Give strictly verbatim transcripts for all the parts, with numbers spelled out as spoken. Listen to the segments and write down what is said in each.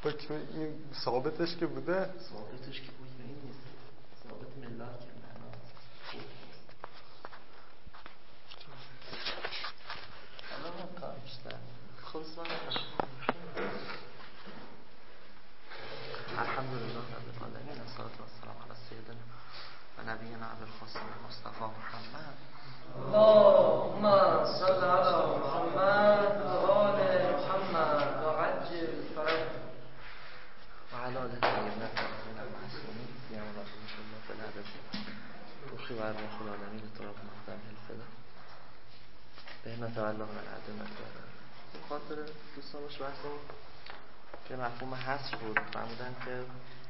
حکم این ثابتش که بوده، ثابتش که حکم این نیست، ثابت ملاک که معنا حالا من کار بیشتر خلص من الحمدلله رب العالمین الصلاة والسلام علی سیدنا و نبینا ابوالقاسم مصطفی محمد اللهم صل علی محمد و آل محمد و عجل فرج و علی آل طیبین الطاهرین المعصومین یا رسول الله فی الارض روحی و ارواح العالمین تراب مقدم الفدا به همت الله و العظمت و خاطر دوستان باش بحثمون که مفهوم حصر بود. فهمیدن که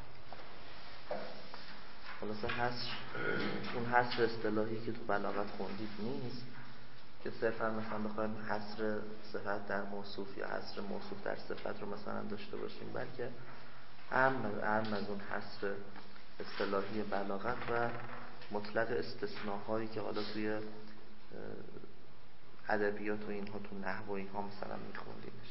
خلاصه حصر اون حصر اصطلاحی که تو بلاغت خوندید نیست که صرفا مثلا بخوایم حصر صفت در موصوف یا حصر موصوف در صفت رو مثلا داشته باشیم، بلکه اهم اهم از اون حصر اصطلاحی بلاغت و مطلق استثناهایی که حالا توی ادبیات و اینها تو نحو و اینها مثلا میخوندیمش.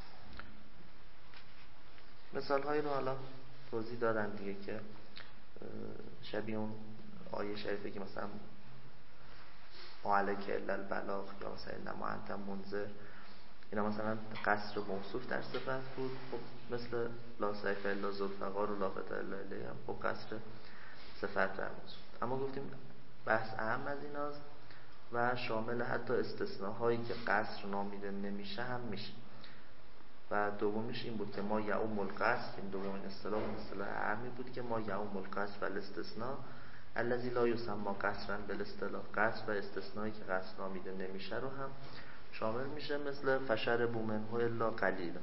مثال هایی رو حالا توضیح دادن دیگه که شبیه اون آیه شریفه که مثلا ما علیک الا البلاغ یا مثلا انما انت منذر، اینا مثلا قصر موصوف در صفت بود. خب مثل لا سیف الا ذوالفقار و لا فتح الا الیه هم خب قصر صفت در موصوف. اما گفتیم بحث اهم از ایناست و شامل حتی استثناهایی که قصر نامیده نمیشه هم میشه. و دومیش این بود که ما یعم القصر، این دومین اصطلاح اصطلاح اهمی بود که ما یعم القصر و الاستثناء الذی لا یسمى قصرا بالاصطلاح، قصر و استثنایی که قصر نامیده نمیشه رو هم شامل میشه، مثل فشربوا منه الا قلیلا.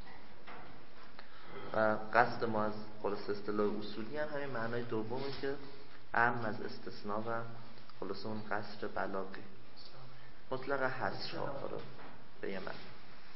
و قصد ما از خلاص اصطلاح اصولی هم همین معنای دومه که اهم از استثناء و خلاص اون قصر بلاغی مطلق حصر ها رو به یه معنی.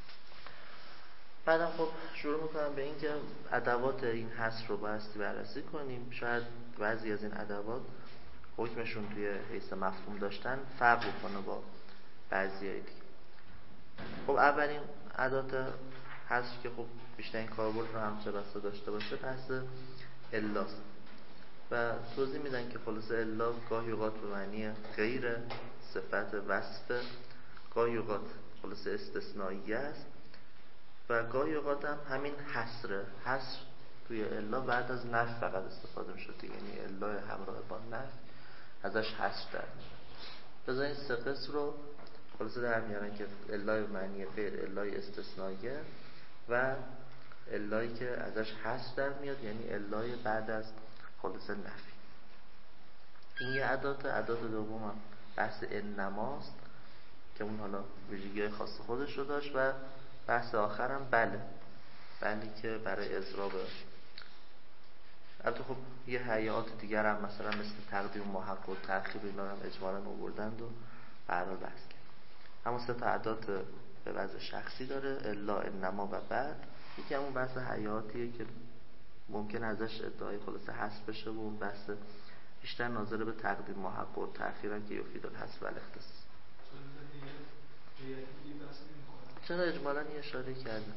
بعدم خب شروع میکنم به این که ادوات این حصر رو بایستی بررسی کنیم. شاید بعضی از این ادوات حکمشون توی حیث مفهوم داشتن فرق بکنه با بعضی های دیگه. خب اولین ادات حصر که خب بیشترین کاربرد رو هم چه بسا داشته باشه بحث الاست و توضیح میدن که خلاصه الا گاهی اوقات به معنی غیر صفت وصف، گاهی اوقات خلاصه استثنایی است و گاهی اوقات هم همین حصر. حصر توی الا بعد از نفی فقط استفاده میشه دیگه، یعنی الا همراه با نفی ازش حصر در میاد. بذار این سه قسم رو خلاصه در میارن که الا به معنی غیر، الا استثنائیه و الایی که ازش حصر در میاد، یعنی الا بعد از خلاصه نفی. این یه ادات. ادات دوم هم بحث انماست که اون حالا ویژگی خاص خودش رو داشت و بحث آخرم بله، بلی که برای اضراب. البته خب یه حیات دیگر هم مثلا مثل تقدیم محق و تأخیر اینا هم اجمالاً آوردند و برحال بحث کرد. اما سه تا ادات به وضع شخصی داره، الا، انما و بعد. یکی همون بحث حیاتیه که ممکن ازش ادعای خلاصه حذف بشه و اون بحث بیشتر ناظر به تقدیم محق و تأخیرن که یفید الحذف و الاختصاص. چرا اجمالاً یه اشاره کرده.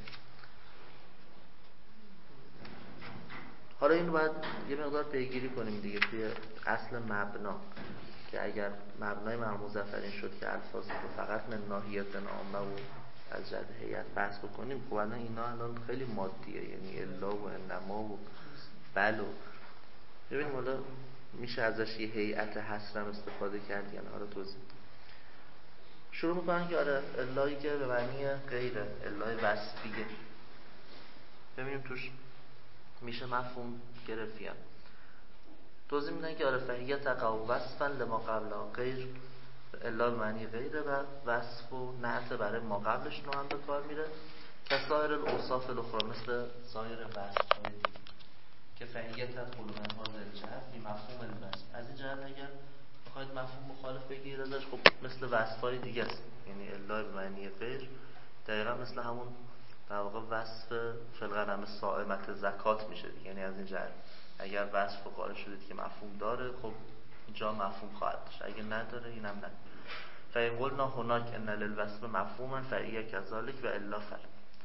حالا این رو باید یه مقدار پیگیری کنیم دیگه توی اصل مبنا، که اگر مبنای مرموز مظفرین شد که الفاظ رو فقط من ناحیت نامه و از جهت هیئت بحث بکنیم، خب الان اینا الان خیلی مادیه، یعنی الا و انما و بل و ببینیم حالا میشه ازش یه هیئت حصر هم استفاده کرد یا نه. حالا توضیح شروع میکنن که آره الایی که به معنی غیره، الای وصفیه، ببینیم توش میشه مفهوم گرفتیم. توضیح میدن که آره فهیه تقع وصفا لما قبلها، غیر الا به معنی غیره و وصف و نعت برای ما قبلش رو هم به کار میره که سایر الاوصاف الاخرى، مثل سایر وصف‌های دیگه که فهیه تدخل من هذا الجهت بی مفهوم الوصف. از این جهت اگر بخواید مفهوم مخالف بگیرید ازش، خب مثل وصف‌های دیگه است، یعنی الا به معنی غیر دقیقا مثل همون در واقع وصف فلغنم صائمت زکات میشه دیگه. یعنی از این جهت اگر وصف رو قائل شدید که مفهوم داره، خب اینجا مفهوم خواهد داشت، اگه نداره اینم نداره. فإن قلنا هناك ان للوصف مفهوما فهي كذلك و الا فلا.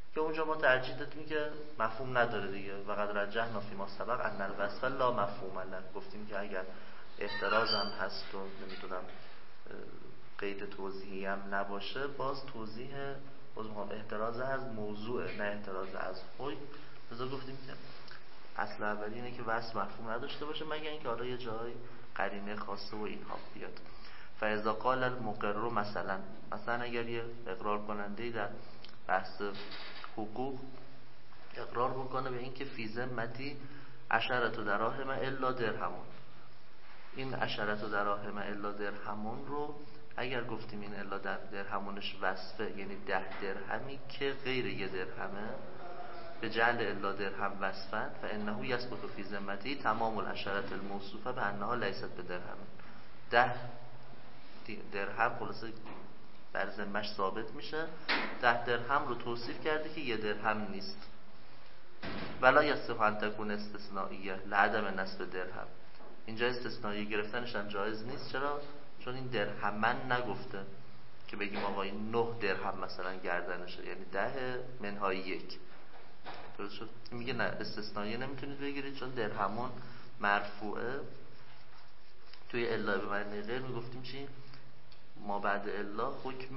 که اونجا ما ترجیح دادیم که مفهوم نداره دیگه و قد رجحنا فی ما سبق ان الوصف لا مفهوم له. گفتیم که اگر احتراز هم هست و نمیدونم قید توضیحی هم نباشه، باز توضیح باز احتراز از موضوع نه احتراز از حکم. لذا گفتیم که اصل اولی اینه که وصف مفهوم نداشته باشه مگر اینکه حالا یه جای قرینه خاصه و اینها بیاد. فاذا قال المقر مثلا مثلا اگر یه اقرار کننده در بحث حقوق اقرار بکنه به این که فی ذمتی عشرة دراهم الا درهمون، این عشرة دراهم الا درهمون رو اگر گفتیم این الا در درهمونش وصفه، یعنی ده درهمی که غیر یه درهمه، به جعل الا درهم وصفن فانه یثبت فی ذمتی تمام العشرة الموصوفه به انها لیست به درهم. ده درهم خلاصه بر ذمش ثابت میشه. ده درهم رو توصیف کرده که یه درهم نیست. ولا یصح ان تکون استثنائیه لعدم نصب درهم. اینجا استثنایی گرفتنش هم جایز نیست. چرا؟ چون این درهمن نگفته که بگیم آقا این نه درهم مثلا گردنشه، یعنی ده منهای یک. درست شد؟ میگه نه استثنایی نمیتونید بگیرید چون درهمون مرفوعه. توی الا به معنی غیر میگفتیم چی؟ ما بعد الا حکم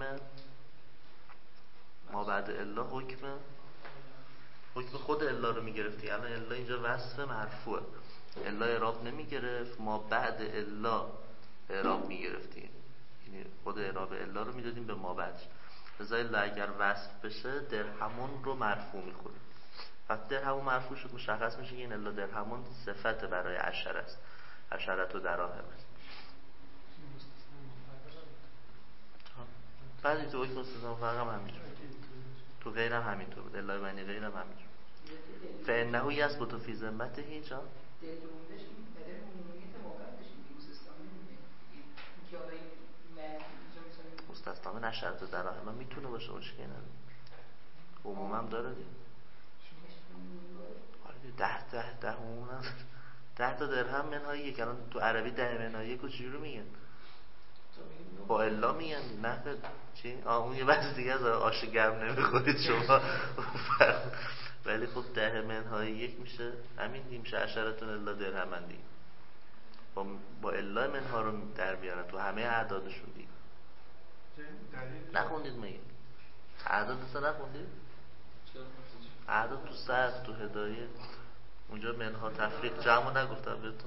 ما بعد الا حکم حکم خود الا رو میگرفتی. الان الا اینجا وصف مرفوعه، الا اعراب نمیگرفت، ما بعد الا اعراب میگرفتیم، یعنی خود اعراب الا رو میدادیم به ما بعدش. لذا الا اگر وصف بشه درهمون رو مرفوع میخوره. وقتی درهمون مرفوع شد مشخص میشه که این الا درهمون صفت برای عشره است، عشره تو دراهم است. بعضی تو حکم استثناء فرق هم همینجور، تو غیر هم همینطور بود، الا معنی غیر هم همینجور. فانه یثبت فی ذمته هیچ مستثنا من عشرة دراهم میتونه باشه، مشکلی نداره، عموما هم داره دیگه. ده ده ده عموما ده تا درهم منهای یک. الان تو عربی ده منهای یک رو چجوری میگن؟ با الا میگن نه چی؟ آه اون یه بحث دیگه از آش گرم نمیخورید شما. ولی خب ده منهای یک میشه همین دیگه، میشه عشرتون الا درهم دیگه. با, با الا منها رو در میارن تو همه اعدادشون دیگه. نخوندید میگه اعداد اصلا نخوندید؟ اعداد تو سقف تو هدایه اونجا منها تفریق جمع نگفتم بهتون.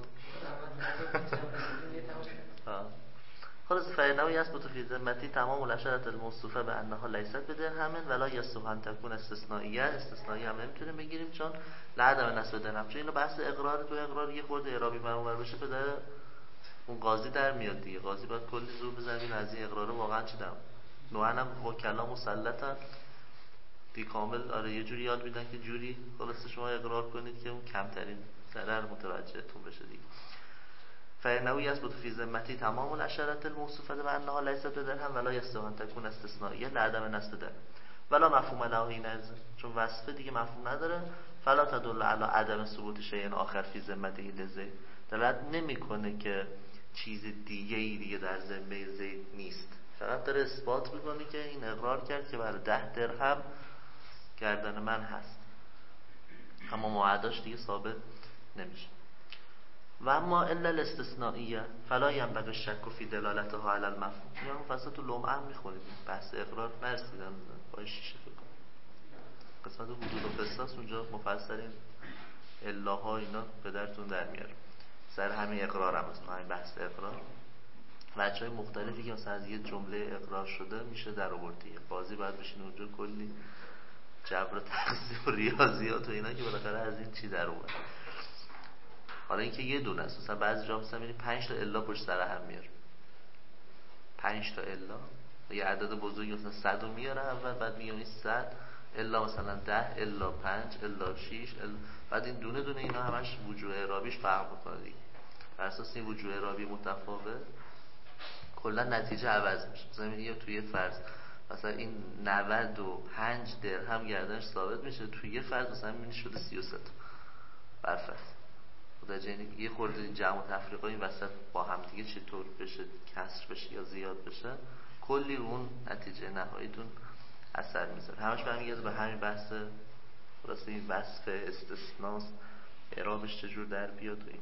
خلاص فإنه یثبت فی ذمتی تمام العشرة الموصوفه به انها لیست به درهم ولا یصح ان تکون استثنائیه. استثنایی هم نمیتونیم بگیریم چون لعدم نصب درهم. چون اینو بحث اقرار، تو اقرار یه خورده اعرابی منور بشه به در اون قاضی در میاد دیگه. قاضی باید کلی زور بزنه از این اقرار واقعا چی دارم. نوعنم وکلا مسلطن دی کامل. آره یه جوری یاد میدن که جوری خلاص شما اقرار کنید که اون کمترین ضرر متوجهتون بشه دیگه. فإنه یثبت فی ذمتی تمام العشرة الموصوفه بأنها لیست بدرهم ولا یصح ان تکون استثنائیه لعدم نصب درهم ولا مفهوم له حینئذ. چون وصفه دیگه مفهوم نداره. فلا تدل علی عدم ثبوت شیء آخر فی ذمته لزید. دلالت نمیکنه که چیز دیگه ای دیگه در ذمه زید نیست، فقط داره اثبات میکنه که این اقرار کرد که برای ده درهم گردن من هست، اما معداش دیگه ثابت نمیشه. و اما الا الاستثنائیه فلا ینبغی الشک فی دلالتها علی المفهوم. یا مفصل تو لمعه هم میخونید بحث اقرار نرسیدم با شیشه فکر قسمت حدود و قصاص اونجا مفصل این الاها اینا به درتون در میاره. سر همین اقرار هم هست، همین بحث اقرار وجهای مختلفی که مثلا از یه جمله اقرار شده میشه در آوردی. بازی باید بشین اونجا کلی جبر و تقسیم و ریاضیات و اینا که بالاخره از این چی در اومد. حالا اینکه یه دونه است، مثلا بعضی جا مثلا میبینی پنج تا الا پشت سر هم میاره، پنج تا الا یه عدد بزرگی مثلا صد رو میاره اول، بعد میگه این صد الا مثلا ده الا پنج الا شش الا... بعد این دونه دونه اینا همش وجوه اعرابیش فرق میکنه دیگه. بر اساس این وجوه اعرابی متفاوت کلا نتیجه عوض میشه. مثلا میگه توی یه فرض مثلا این نود و پنج درهم گردنش ثابت میشه، توی یه فرض مثلا میبینی شده سی و سه تا برفرض. خدا جنی یه خورده این جمع و تفریقا این وسط با هم دیگه چطور بشه کسر بشه یا زیاد بشه، کلی اون نتیجه نهاییتون اثر میذاره. همش برمیگرده به همین بحث خلاصه این وصف استثناست، اعرابش چجور در بیاد و این.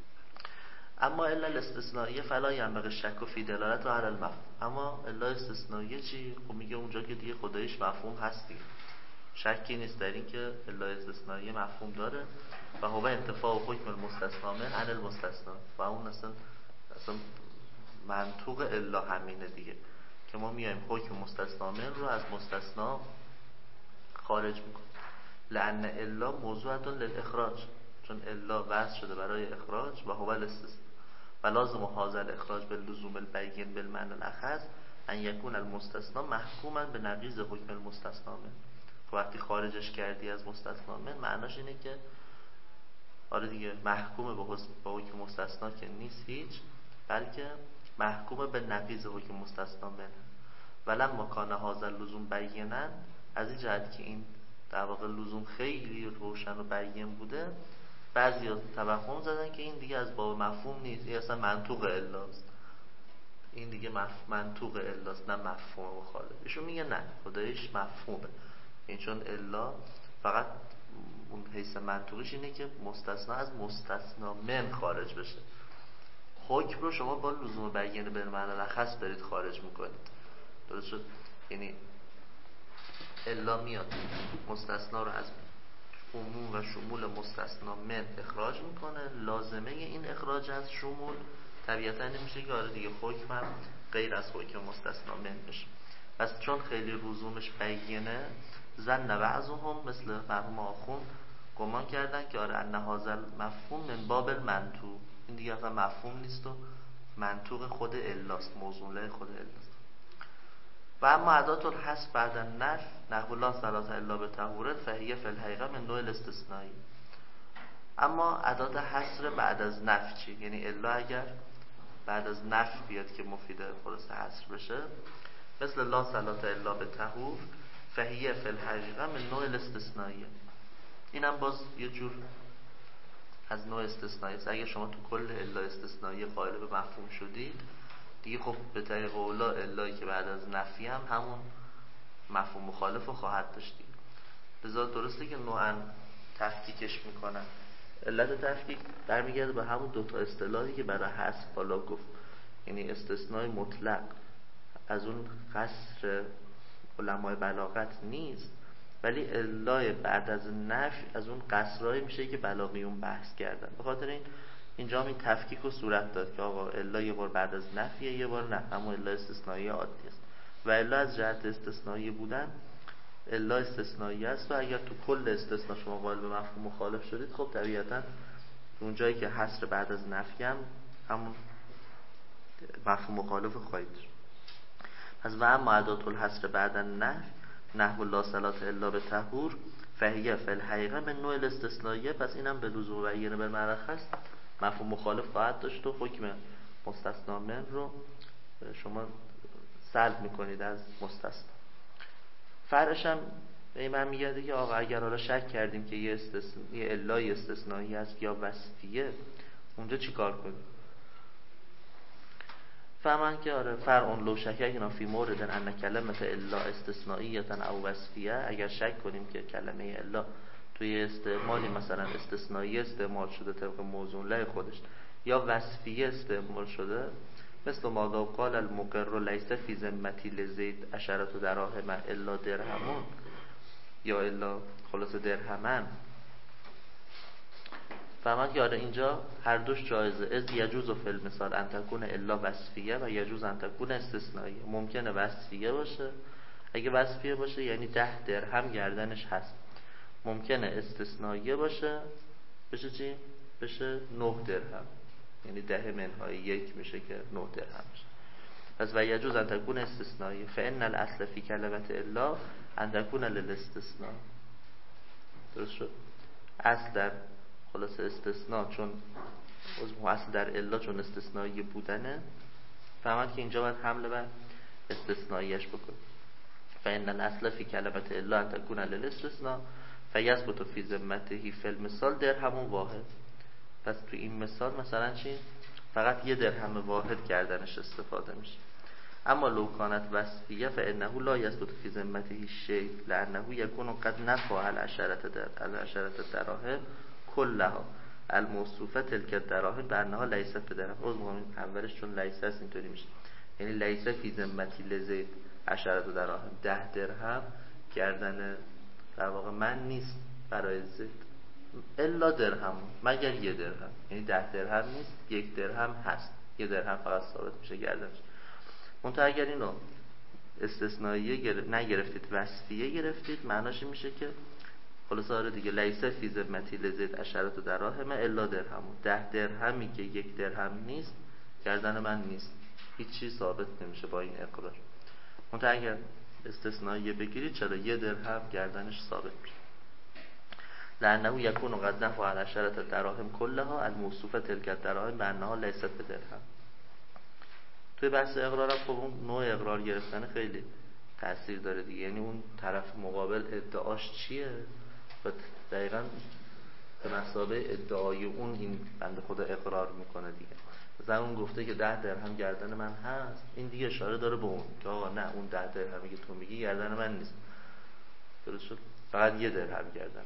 اما الا الاستثنائیه فلا ینبغی الشک فی دلالت و علی المفهوم. اما الا استثنائیه چی؟ خب میگه اونجا که دیگه خودش مفهوم هست دیگه، شکی نیست در این که الا استثنائیه مفهوم داره و هو انتفاع حکم المستثنا من عن المستثنا. و اون اصلا اصلا منطوق الا همینه دیگه، که ما میایم حکم مستثنا من رو از مستثنا خارج میکنیم. لأن الا موضوعه للاخراج، چون الا وضع شده برای اخراج و هو الاستثناء و لازم هذا الاخراج باللزوم البین بالمعنى الاخذ ان یکون المستثنا محکوما به نقیض حکم المستثنا من. وقتی خارجش کردی از مستثنا من معناش اینه که آره دیگه محکوم به حکم مستثنا که نیست هیچ، بلکه محکوم به نقیض حکم مستثنا من. ولما کان هذا اللزوم بینا، از این جهت که این در واقع لزوم خیلی روشن و بیان بوده، بعضی توهم زدن که این دیگه از باب مفهوم نیست، این اصلا منطوق الاست، این دیگه مف... منطوق الاست نه مفهوم مخالف. ایشون میگه نه، خدایش مفهومه این، چون الا فقط اون حیث منطوقیش اینه که مستثنا از مستثنا من خارج بشه. حکم رو شما با لزوم بیان به معنی الاخص برید خارج میکنید. درست شد؟ یعنی الا میاد مستثنا رو از عموم و شمول مستثنا من اخراج میکنه. لازمه این اخراج از شمول طبیعتا نمیشه که آره دیگه حکم هم غیر از حکم مستثنا من بشه. پس چون خیلی لزومش بیانه، ظن بعضهم مثل مرحوم آخون گمان کردن که آره ان هذا مفهوم من باب المنطوق، این دیگه اصلا مفهوم نیست و منطوق خود الاست، موضوعه خود الاست. و اما ادات الحذف بعد النفی نحو لا صلاة الا بطهور فهی فی الحقیقه من نوع الاستثنایی. اما ادات حصر بعد از نفی چی؟ یعنی الا اگر بعد از نفی بیاد که مفید خلاص حصر بشه، مثل لا صلاة الا بطهور فهی فی الحقیقه من نوع الاستثنایی. اینم باز یه جور از نوع استثنایی است. اگر شما تو کل الا استثنایی قائل به مفهوم شدید دیگه، خب به طریق اولا الایی که بعد از نفی هم همون مفهوم مخالف رو خواهد داشتید. لذا درسته که نوعا تفکیکش میکنن. علت تفکیک برمیگرده به همون دوتا اصطلاحی که برای حذف بالا گفت، یعنی استثنای مطلق از اون قصر علمای بلاغت نیست، ولی الای بعد از نفی از اون قصرهایی میشه که بلاغیون بحث کردن. به خاطر این اینجا هم این تفکیک رو صورت داد که آقا الا یه بار بعد از نفیه، یه بار نه، اما الا استثنایی عادی است. و الا از جهت استثنایی بودن الا استثنایی است و اگر تو کل استثنا شما قائل به مفهوم مخالف شدید، خب طبیعتا اون جایی که حصر بعد از نفی هم همون مفهوم مخالف خواهید. پس و اما ادات الحصر بعد النفی نحو لا صلاة الا بطهور فهیه فی الحقیقه من نوع الاستثنائیه. پس اینم به لزوم بیانه به مرخ هست، مفهوم مخالف خواهد داشت و حکم مستثنا من رو شما سلب میکنید از مستثنا. فرعش هم به این من میگه که آقا اگر حالا شک کردیم که یه, استثن... یه الای استثنایی هست یا وصفیه، اونجا چی کار کنیم؟ فهمن که آره فرع لو شککنا فی مورد ان کلمه الا استثنائیه او وصفیه، اگر شک کنیم که کلمه الا توی استعمالی مثلا استثنایی استعمال شده طبق موضوع خودش یا وصفیه استعمال شده، مثل ما قال المقر لیس فی ذمتی لزید عشرة دراهم الا درهمون یا الا خلاص درهمن. فهمن که آره اینجا هر دوش جایزه. از یجوز و فی المثال ان تکون الا وصفیه و یجوز ان تکون استثنائیه. ممکنه وصفیه باشه، اگه وصفیه باشه یعنی ده درهم گردنش هست. ممکنه استثنائیه باشه، بشه چی؟ بشه نه درهم، یعنی ده منهای یک میشه که نه درهم میشه. پس و یجوز ان تکون استثنائیه فان الاصل فی کلمه الا ان تکون للاستثناء. درست شد؟ اصل در خلاص استثناء چون اصل در الا چون استثنایی بودنه، فهمت که اینجا باید حمله بر استثنائیش بکن. فان الاصل فی کلمه الا ان تکون للاستثناء فیثبت فی ذمته فی المثال درهم واحد. پس تو این مثال مثلا چی؟ فقط یه درهم واحد گردنش استفاده میشه. اما لو کانت وصفیه فانه لا یثبت فی ذمته شیء لانه یکون قد نفع العشرة در العشرة دراهم كلها الموصوفه تلك الدراهم بانها لیست بدرهم. از مهم اولش چون لیست است اینطوری میشه، یعنی لیست فی ذمتی لزید عشرة دراهم، ده درهم گردن در واقع من نیست برای زید، الا درهم، مگر یه درهم، یعنی ده درهم نیست، یک درهم هست، یه درهم فقط ثابت میشه گردنش. منتها اگر اینو استثنائیه گر... نگرفتید وصفیه گرفتید، معناش میشه که خلاصه آره دیگه لیس فی ذمتی لزید عشرة دراهم الا درهم، ده درهمی که یک درهم نیست گردن من نیست، هیچ چیز ثابت نمیشه با این اقرار. منتها اگر استثنائیه بگیرید چرا یه درهم گردنش ثابت میشه. لانه یکون قد نفع العشرة دراهم كلها الموصوفه تلك الدراهم بانها لیست بدرهم. توی بحث اقرار هم خب اون نوع اقرار گرفتن خیلی تأثیر داره دیگه، یعنی اون طرف مقابل ادعاش چیه و دقیقاً به مثابه ادعای اون این بنده خدا اقرار میکنه دیگه. مثلا اون گفته که ده درهم گردن من هست، این دیگه اشاره داره به اون که آقا نه، اون ده درهمی که تو میگی گردن من نیست، درست شد، فقط یه درهم گردن.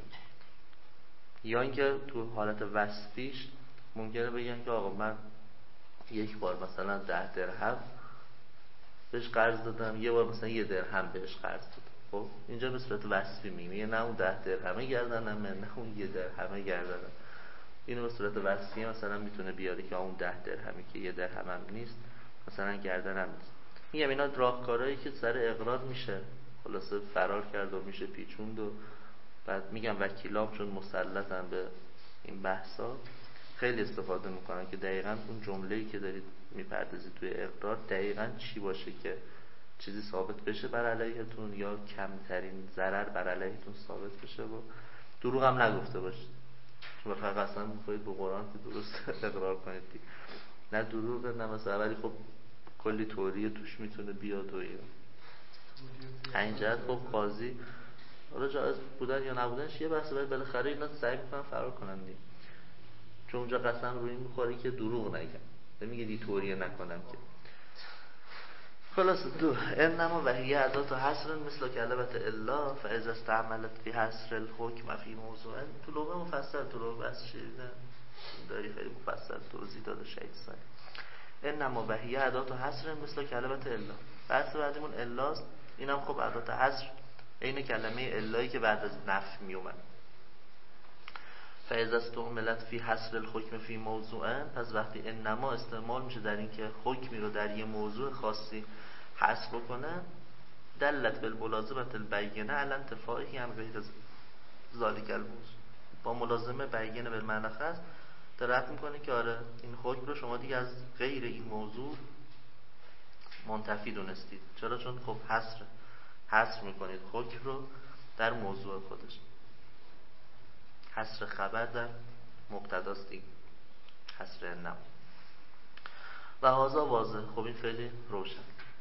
یا اینکه تو حالت وصفیش ممکنه بگن که آقا من یک بار مثلا ده درهم بهش قرض دادم، یه بار مثلا یه درهم بهش قرض دادم. خب اینجا به صورت وصفی میگه نه اون ده درهمه گردنم، نه اون یه درهمه گردنم. اینو به صورت وصفی مثلا میتونه بیاره که اون ده درهمی که یه درهمم نیست مثلا گردنم نیست. میگم اینا راهکارهایی که سر اقرار میشه خلاصه فرار کرد و میشه پیچوند. و بعد میگم وکیلام چون مسلطن به این بحثا خیلی استفاده میکنن که دقیقاً اون جمله‌ای که دارید میپردازید توی اقرار دقیقاً چی باشه که چیزی ثابت بشه بر علیهتون یا کمترین ضرر بر علیهتون ثابت بشه و دروغ هم نگفته باشید. چون فقط اصلا میخواید به قرآن که درست اقرار کنید دیگه. نه دروغ نه مثلا، ولی خب کلی توریه توش میتونه بیاد و این اینجا خب قاضی حالا جایز بودن یا نبودنش یه بحثه، ولی بالاخره اینا سعی میکنن فرار کنن دیگه، چون اونجا قسم روی این میخوری که دروغ نگم، نمیگه دی توریه نکنم که. خلاص دو انما وهی ادات حصر مثل کلمت الا فاذا استعملت فی حصر الحکم فی موضوع. تو لغه مفصل تو لغه بس شیرینه داری خیلی مفصل توضیح داده شهید سانی. انما وهی ادات حصر مثل کلمت الا، بحث بعدیمون الاست. اینم خب ادات حصر این کلمه الایی که بعد از نفی می اومد. فاذا استعملت فی حصر الحکم فی موضوع، پس وقتی انما استعمال میشه در این که حکمی رو در یه موضوع خاصی حصر بکنه، دلت بالملازمه البینه علی انتفاعی هم غیر ذالک الموضوع، با ملازمه بیینه به معنی خاص دارد میکنه که آره این حکم رو شما دیگه از غیر این موضوع منتفی دونستید. چرا؟ چون خب حصر حصر میکنید حکم رو در موضوع خودش. حصر خبر در مقتداست دیگه، حصر انما و هازا واضح. خب این خیلی روشن.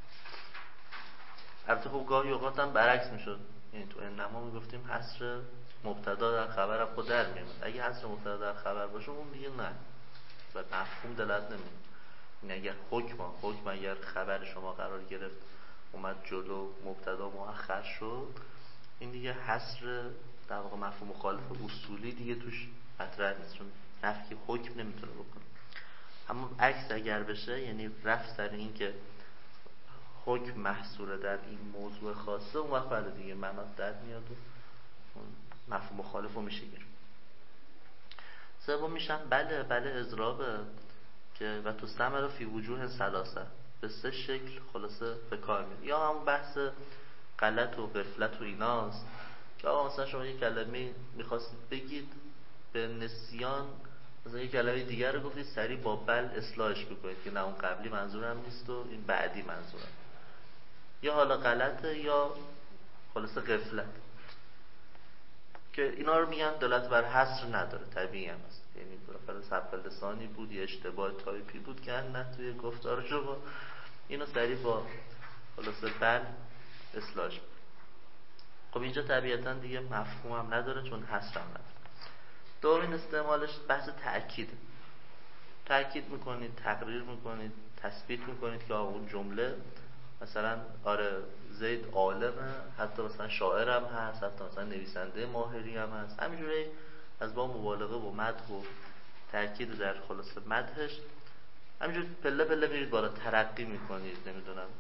البته خب گاهی اوقات هم برعکس میشد، یعنی تو انما میگفتیم حصر مبتدا در خبر هم خود در میاد. اگه حصر مبتدا در خبر باشه اون دیگه نه و مفهوم دلت نمیاد. این اگر حکم حکم اگر خبر شما قرار گرفت اومد جلو مبتدا مؤخر شد، این دیگه حصر در واقع مفهوم مخالف اصولی دیگه توش مطرح نیست، چون نفی حکم نمیتونه بکنه. اما عکس اگر بشه، یعنی رفت سر این که حکم محصوره در این موضوع خاصه، اون وقت بعد دیگه منات در میاد و مفهوم مخالف رو میشه گرفت. سوم میشن بله بله اضرابه که و تو سمر فی وجوه ثلاثه، به سه شکل خلاصه به کار میاد. یا همون بحث غلط و غفلت و ایناست که آقا مثلا شما یک کلمه میخواستید بگید به نسیان، مثلا یک کلمه دیگر رو گفتید، سریع با بل اصلاحش بکنید که نه اون قبلی منظورم نیست و این بعدی منظورم. یا حالا غلطه یا خلاصه غفلت، که اینا رو میگن دلالت بر حصر نداره، طبیعی هم هست، یعنی بالاخره سبق لسانی بود یا اشتباه تایپی بود که نه توی گفتار شما اینو سریع با خلاصه بل اصلاحش بود. خب اینجا طبیعتا دیگه مفهوم هم نداره چون حصر هم نداره. دومین استعمالش بحث تأکید. تأکید میکنید، تقریر میکنید، تثبیت میکنید که اون جمله مثلا آره زید عالمه، حتی مثلا شاعرم هست، حتی مثلا نویسنده ماهری هم هست. همینجوری از با مبالغه و مدح و تاکید در خلاصه مدحش همینجور پله پله میرید بالا، ترقی میکنید، نمیدونم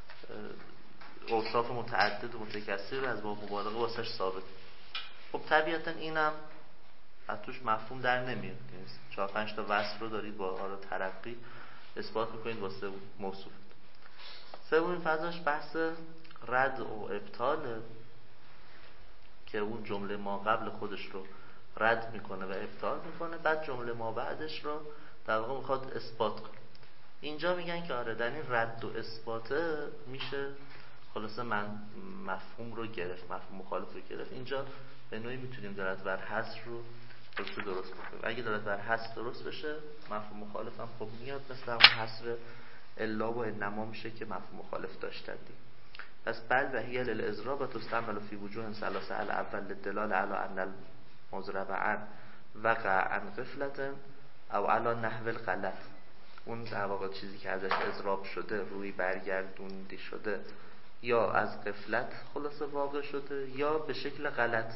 اوصاف متعدد و متکثر از با مبالغه واسش ثابت. خب طبیعتا اینم از توش مفهوم در نمیاد. چهار پنج تا وصف رو دارید با آرا ترقی اثبات میکنید واسه موصوف. سومین فضاش بحث رد و ابطاله که اون جمله ما قبل خودش رو رد میکنه و ابطال میکنه، بعد جمله ما بعدش رو در واقع میخواد اثبات کنه. اینجا میگن که آره در این رد و اثباته میشه خلاصه من مفهوم رو گرفت، مفهوم مخالف رو گرفت. اینجا به نوعی میتونیم دلالت بر حصر رو درست درست بکنیم. اگه دلالت بر حصر درست بشه مفهوم مخالف هم خب میاد، مثل همون حصر الا و انما میشه که مفهوم مخالف داشتندی. پس بل و هی للازراب و تستعمل فی وجوه ثلاثه الاول للدلال علی ان المضرب عن وقع عن غفلت او علی نحو الغلط. اون در واقع چیزی که ازش اضراب شده، روی برگردوندی شده، یا از غفلت خلاصه واقع شده یا به شکل غلط.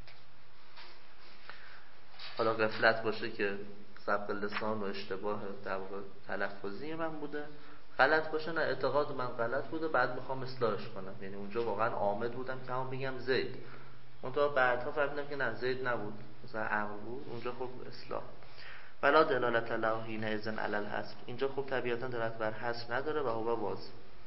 حالا غفلت باشه که سبق لسان و اشتباه در واقع تلفظی من بوده، غلط باشه نه اعتقاد من غلط بوده بعد میخوام اصلاحش کنم. یعنی اونجا واقعا عامد بودم که هم بگم زید، اونجا بعدها فهمیدم که نه زید نبود، مثلا امر بود. اونجا خب اصلاح. ولا دلالت له حینئذ علی الحصر. اینجا خب طبیعتا دلالت بر حصر نداره و هو واضح.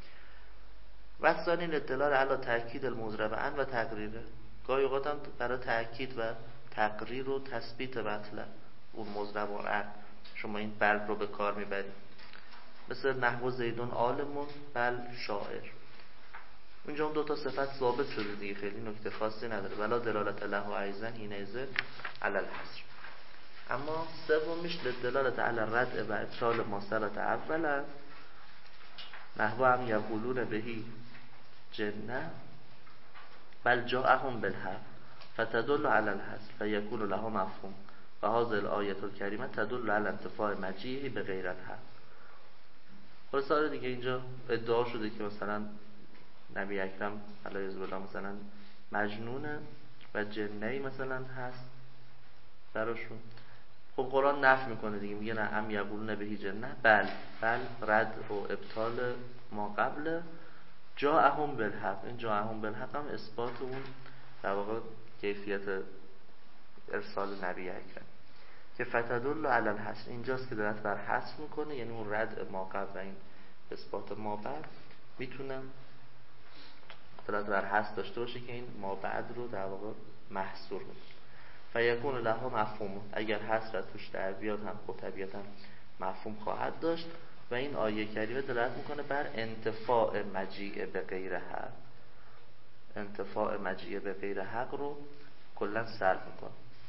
و ثانی للدلال علی تاکید المضرب عن و تقریره. گاهی اوقات هم برای تاکید و تقریر و تثبیت مطلب اون مضرب عن شما این بل رو به کار میبرید، مثل نحو زیدون عالمون بل شاعر. اونجا هم دو تا صفت ثابت شده دیگه، خیلی نکته خاصی نداره. ولا دلالت له ایضا حینئذ علی الحصر. اما سومیش للدلالت علی الرد و ابطال ما سبق اولا نحو هم یقولون بهی جنه بل جاءهم بالحق فتدل علی الحصر فیکون له مفهوم و هذه الآیه الکریمه تدل علی انتفاع مجیئه به غیر الحق. خلاصه دیگه اینجا ادعا شده که مثلا نبی اکرم علیه السلام مثلا مجنونه و جنه‌ای مثلا هست براشون. خب قرآن نفی میکنه دیگه، میگه نه ام یقولون بهی جنه بل بل رد و ابطال ما قبل جاءهم بالحق. این جاءهم بالحق هم اثبات اون در واقع کیفیت ارسال نبی اکرم که فتدل علی الحصر. اینجاست که دلالت بر حصر میکنه، یعنی اون رد ما قبل و این اثبات ما بعد میتونم دلالت بر حصر داشته باشه که این ما بعد رو در واقع محصور میکنه. فیکون له مفهوم. اگر حصر توش در بیاد هم خب طبیعتا مفهوم خواهد داشت. و این آیه کریمه دلالت میکنه بر انتفاع مجیء به غیر حق. انتفاع مجیء به غیر حق رو کلا سلب میکنه.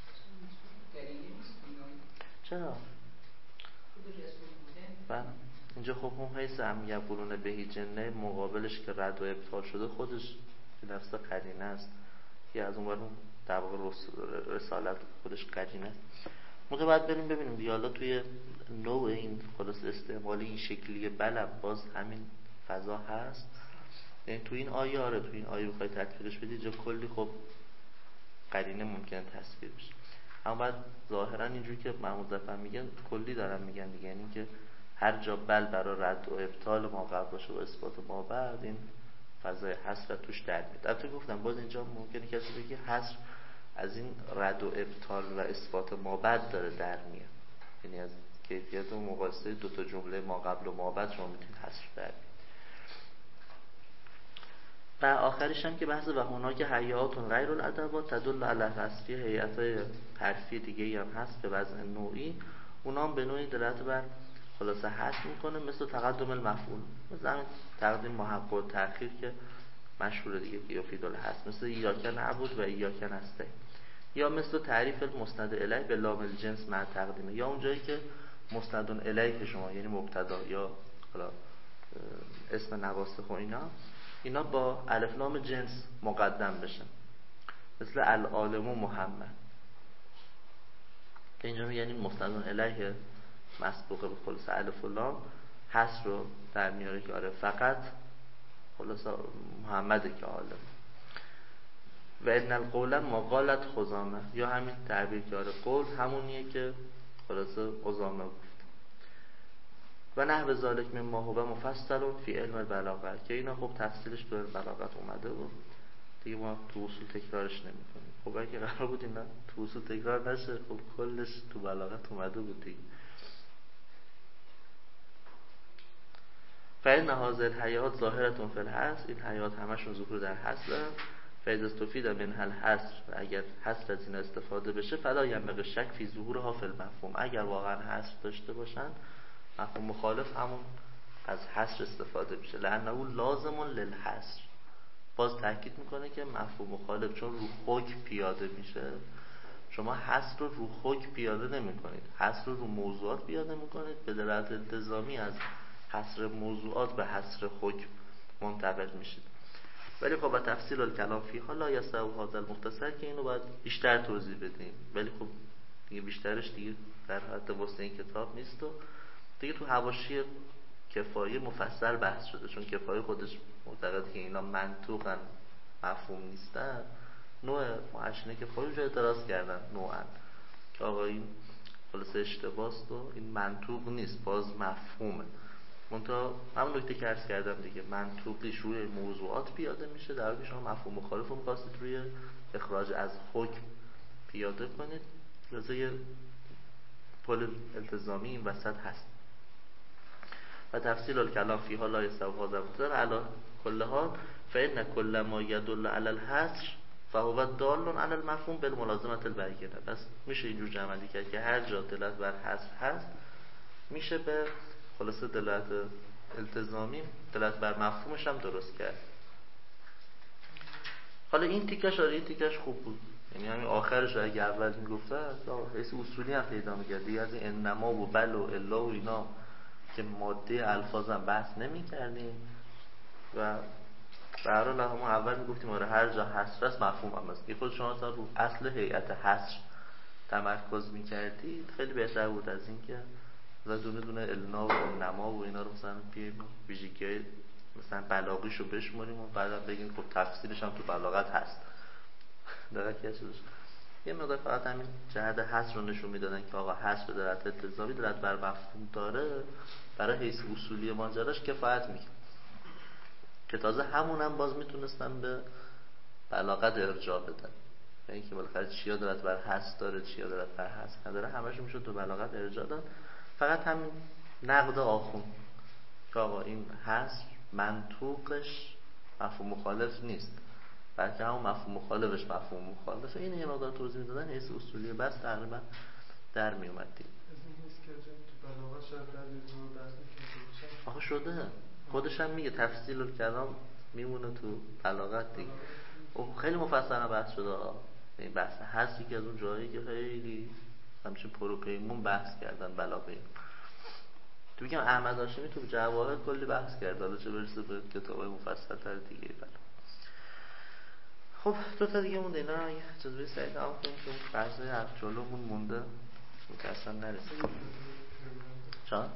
چرا؟ بله اینجا خب هم حیث هم یقولون بهی جنه مقابلش که رد و ابطال شده خودش که نفس قرینه است یا از اون برون در واقع رسالت خودش قرینه است. موقع باید بریم ببینیم دیالا توی نوع این خلاص استعمالی این شکلی بلب باز همین فضا هست. یعنی توی این آیه آره توی این آیه بخوای تطبیقش بدی جا کلی خب قرینه ممکنه تصویر بشه. اما بعد ظاهرا اینجوری که محمود ظفر میگن کلی دارن میگن دیگه، یعنی که هر جا بل برای رد و ابطال ما قبل باشه و اثبات ما بعد این فضای حصر توش در میاد. البته گفتم باز اینجا ممکنه کسی بگه حصر از این رد و ابطال و اثبات ما بعد داره در میاد، یعنی از کیفیت و مقایسه دو تا جمله ما قبل و ما بعد شما میتونید حصر در میاد. و آخرش هم که بحث و هونا که حیاتون غیر الادبات تدل علی الحصری، هیئت‌های حرفی دیگه هم هست به وزن نوعی، اونا هم به نوعی دلالت بر خلاصه حصر میکنه، مثل تقدم المفعول، مثل همین تقدیم محق و تأخیر که مشهور دیگه که یفید الحصر، مثل ایاک نعبد و ایاک نستعین، یا مثل تعریف المسند الیه به لام الجنس مع تقدیمه، یا اونجایی که مسند الیه شما یعنی مبتدا یا حالا اسم نواسخ و اینا اینا با الف لام جنس مقدم بشن، مثل العالم و محمد که اینجا یعنی مسند الیه مسبوقه به خلاص الف و لام حصر رو در میاره که آره فقط خلاص محمده که عالم. و ان القول ما قالت خزامه، یا همین تعبیر که آره قول همونیه که خلاصه خزامه گفت. و نحو ذالک مما هو مفصل فی علم البلاغه، که اینا خب تفصیلش تو بلاغت اومده بود دیگه، ما تو اصول تکرارش نمی‌کنیم. خب اگه قرار بود اینا تو اصول تکرار نشه، خب کلش تو بلاغت اومده بود دیگه. فإن هذه الحیات ظاهرة فی الحصر، این حیات همشون ظهور در حصر دارن. فإذا استفید منها الحصر، و اگر حصر از این استفاده بشه، فلا ينبغي شک فی ظهورها فی المفهوم، اگر واقعا حصر داشته باشن مفهوم مخالف همون از حصر استفاده میشه. لأنه لازم للحصر، باز تاکید میکنه که مفهوم مخالف چون رو حکم پیاده میشه، شما حصر رو رو حکم پیاده نمی کنید، حصر رو رو موضوعات پیاده میکنید، به دلالت التزامی از حصر موضوعات به حصر حکم منتقل میشید. ولی خب با تفصیل الکلام فیها لا یستوی هذا المختصر، که اینو باید بیشتر توضیح بدیم، ولی خب دیگه بیشترش دیگه در حد وسط این کتاب نیست و دیگه تو حواشی کفایه مفصل بحث شده، چون کفایه خودش معتقد که اینا منطوقاً مفهوم نیستن. نوع معشنه کفایه اونجا اعتراض کردن نوعاً که آقا این خلاصه اشتباست و این منطوق نیست، باز مفهومه. منتها همون نکته که عرض کردم دیگه، منطوقیش روی موضوعات پیاده میشه، در حالی که شما مفهوم مخالف رو می‌خواستید روی اخراج از حکم پیاده کنید. لذا یه پل التزامی این وسط هست. و تفصیل الکلام فیها لا یستوی هذا المختصر علی کل حال، فإن کل ما یدل علی الحصر فهو دال علی المفهوم بالملازمه البینه. بس میشه اینجور جمع‌بندی کرد که هر جا دلالت بر حصر هست میشه به خلاصه دلالت التزامی دلالت بر مفهومش هم درست کرد. حالا این تیکش آره این تیکش خوب بود، یعنی همین آخرش اگه اول میگفته حیث اصولی هم پیدا می‌کرد دیگه، از این انما و بل و الا و اینا که ماده الفاظم بحث نمی‌کردیم و به هر حال ما اول میگفتیم آره هر جا حصر است مفهوم هم است. این خود شما اصلا رو اصل هیئت حصر تمرکز می‌کردید خیلی بهتر بود از این که مثلا دونه دونه النا و انما و اینا رو مثلا بیایم ویژگی‌های مثلا بلاغیشو بشماریم و بعدا بگیم خب تفسیرش هم تو بلاغت هست. دقیقاً که چیزش یه مقدار فقط همین جهت حصر رو نشون میدادن که آقا حصر به دلالت التزامی دلالت بر مفهوم داره، برای حیث اصولی ماجراش کفایت میکنه، که تازه همونم باز میتونستن به بلاغت ارجاع بدن، یعنی که بالاخره چیا دلالت بر حصر داره چیا دلالت بر حصر نداره همش میشد تو بلاغت ارجاع داد. فقط همین نقد آخوند که آقا این حصر منطوقش مفهوم مخالف نیست، بلکه همون مفهوم مخالفش مفهوم مخالفه. این یه مقدار توضیح میدادن، حیث اصولی بس تقریبا در می اومد دیگه. از این نیست که تو بلاغت شاید بعضی رو بحث می‌کنه آخه شده خودش هم میگه تفصیل الکلام میمونه تو بلاغت دیگه. او خیلی مفصل بحث شده، این بحث هستی که از اون جایی که خیلی همچین پروپیمون بحث کردن بلاغه. تو میگم احمد هاشمی تو جواهر کلی بحث کرد، حالا چه برسه به کتابای مفصل تر دیگه. بلا خب دو تا دیگه مونده، اینا اگه اجازه سعی تمام کنیم که اون بحثای حرف جلومون مونده متأسفانه نرسید. چون؟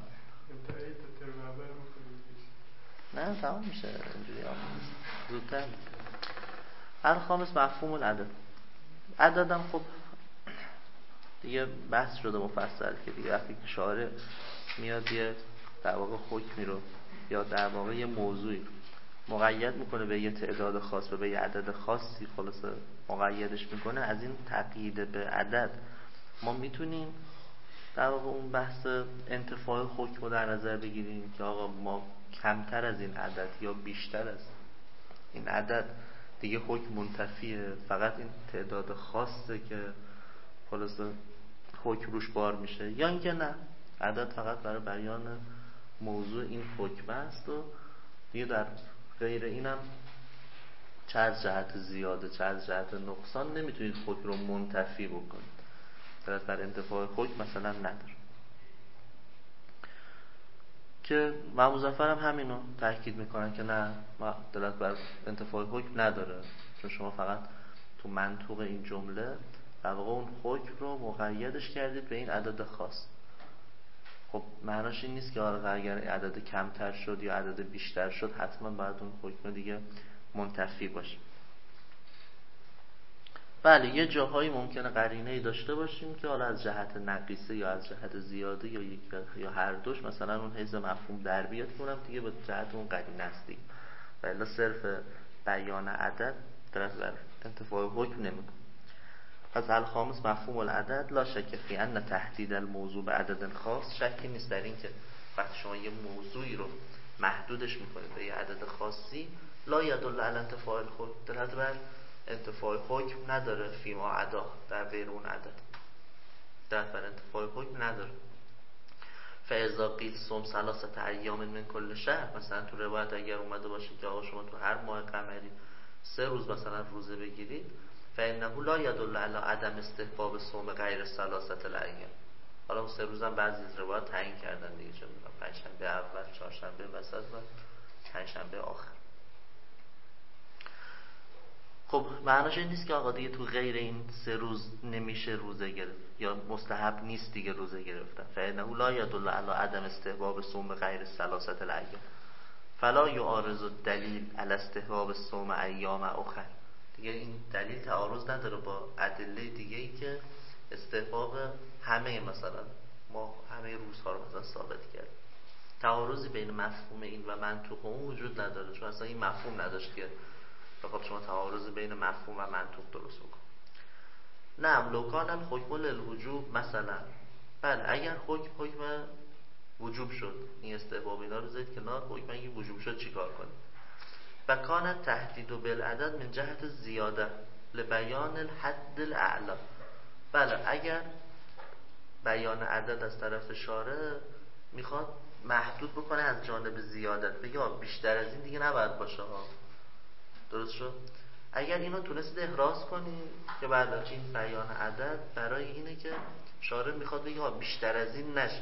نه تمام میشه اینجوری هم زودتر. الخامس مفهوم العدد. عددم خب دیگه بحث شده مفصل که دیگه وقتی که شارع میاد یه در واقع حکمی رو یا در واقع یه موضوعی مقید میکنه به یه تعداد خاص و به یه عدد خاصی خلاصه مقیدش میکنه، از این تقیید به عدد ما میتونیم در واقع اون بحث انتفاع حکم رو در نظر بگیریم که آقا ما کمتر از این عدد یا بیشتر از این عدد دیگه حکم منتفیه، فقط این تعداد خاصه که خلاصه حکم روش بار میشه، یا اینکه نه عدد فقط برای بیان موضوع این حکم است و دیگه در غیر اینم چه از جهت زیاده چه از جهت نقصان نمیتونید حکم رو منتفی بکنید، دلالت بر انتفاع حکم مثلا نداره. که امام مظفر هم همینو تاکید میکنن که نه دلالت بر انتفاع حکم نداره، چون شما فقط تو منطوق این جمله در واقع اون حکم رو مقیدش کردید به این عدد خاص. خب معناش این نیست که آره اگر عدد کمتر شد یا عدد بیشتر شد حتما باید اون حکم دیگه منتفی باشه. بله یه جاهایی ممکنه قرینه‌ای داشته باشیم که حالا از جهت نقیصه یا از جهت زیاده یا یک یا هر دوش مثلا اون حیز مفهوم در بیاد که اونم دیگه به جهت اون قرینه است دیگه، و الا صرف بیان عدد در بر انتفاع حکم نمیکنه. پس الخامس مفهوم العدد لا شک فی ان تحدید الموضوع به عدد خاص، شکی نیست در این که وقتی شما یه موضوعی رو محدودش میکنید به یه عدد خاصی، لا یدل علی انتفاع الحکم، دلالت بر انتفاع حکم نداره فیما عدا در غیر اون عدد، دلالت بر انتفاع حکم نداره. فاذا قیل صوم ثلاثه ایام من کل شهر، مثلا تو روایت اگر اومده باشه که آقا شما تو هر ماه قمری سه روز مثلا روزه بگیرید، فانه لا یدل علی عدم استحباب صوم غیر ثلاثه الایام. حالا اون سه روزم بعضی از روایات تعیین کردن دیگه، چه می‌دونم پنجشنبه اول، چهارشنبه وسط و پنجشنبه آخر. خب معناش این نیست که آقا دیگه تو غیر این سه روز نمیشه روزه گرفت یا مستحب نیست دیگه روزه گرفتن. فانه لا یدل علی عدم استحباب صوم غیر ثلاثه الایام فلا یعارض الدلیل علی استحباب صوم ایام اخر. دیگه این دلیل تعارض نداره با ادله دیگه‌ای که استحباب همه مثلا ما همه روزها رو مثلا ثابت کرد. تعارضی بین مفهوم این و منطوق اون وجود نداره، چون اصلا این مفهوم نداشت که بخواد شما تعارض بین مفهوم و منطوق درست بکن. نعم لو کان الحکم للوجوب مثلا، بله اگر حکم حکم وجوب شد، این استحباب اینا رو زید کنار، حکم اگه وجوب شد چیکار کنیم؟ و کان تهدید بالعدد من جهت زیاده لبیان الحد الاعلا، بله اگر بیان عدد از طرف شارع میخواد محدود بکنه از جانب زیادت، بگه بیشتر از این دیگه نباید باشه ها، درست شد؟ اگر اینو تونستید احراز کنی که بعد این بیان عدد برای اینه که شارع میخواد بگه ها بیشتر از این نشه،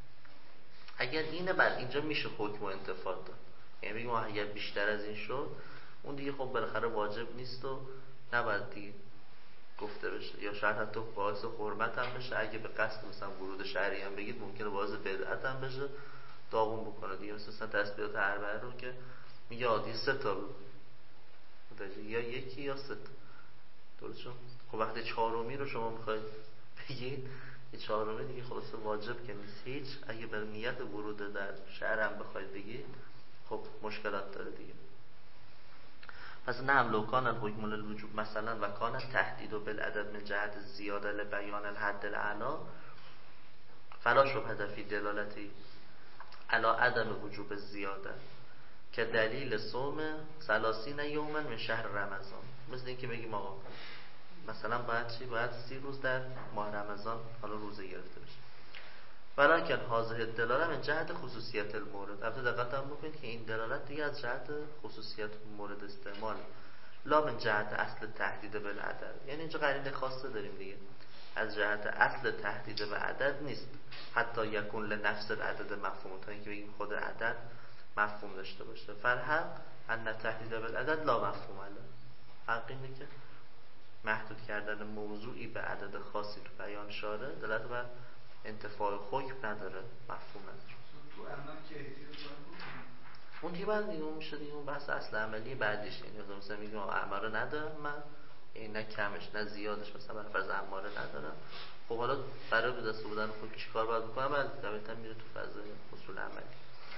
اگر اینه بعد اینجا میشه حکم و انتفاع داد، یعنی بگیم اگر بیشتر از این شد اون دیگه خب بالاخره واجب نیست و نباید دیگه گفته بشه، یا شاید حتی باعث حرمت هم بشه، اگه به قصد مثلا ورود شرعی هم بگید ممکنه باعث بدعت هم بشه، داغون بکنه دیگه. مثلا تسبیحات اربعه رو که میگه عادی سه تا بگو، یا یکی یا سه تا، درست شد؟ خب وقتی چهارمی رو شما میخواید بگید، یه چهارمی دیگه خلاصه واجب که نیست هیچ، اگه به نیت ورود در شرع هم بخواید بگید خب مشکلات داره دیگه. پس نعم لو کان الحکم للوجوب مثلا و کان تهدید بالعدد من جهت زیاده لبیان الحد الاعلا فلا شبهه فی دلالتی علی عدم وجوب زیاده که دلیل صوم ثلاثین یوما من شهر رمضان. مثل این که بگیم آقا مثلا باید چی؟ باید سی روز در ماه رمضان حالا روزه گرفته بشه، ولکن هذه الدلاله من جهت خصوصیت المورد. البته دقت هم بکنید که این دلالت دیگه از جهت خصوصیت مورد استعمال، لا من جهت اصل تهدید بالعدد، یعنی اینجا قرینه خاصه داریم دیگه، از جهت اصل تهدید به عدد نیست، حتی یکون لنفس العدد مفهوم، تا اینکه بگیم خود عدد مفهوم داشته باشه. فالحق ان تهدید بالعدد لا مفهوم له، حق اینه که محدود کردن موضوعی به عدد خاصی تو بیان شارع دلالت بر انتفاع حکم نداره، مفهوم نداره. تو عمل که اون دیگه بعد دیگه اون میشه دیگه اون بحث اصل عملی بعدش، یعنی مثلا میگم اعمال ندارم من، این نه کمش نه زیادش، مثلا برای فرض اعمال ندارم، خب حالا برای به دست آوردن حکم چیکار باید بکنم؟ بعد طبیعتا میره تو فضای اصول عملی.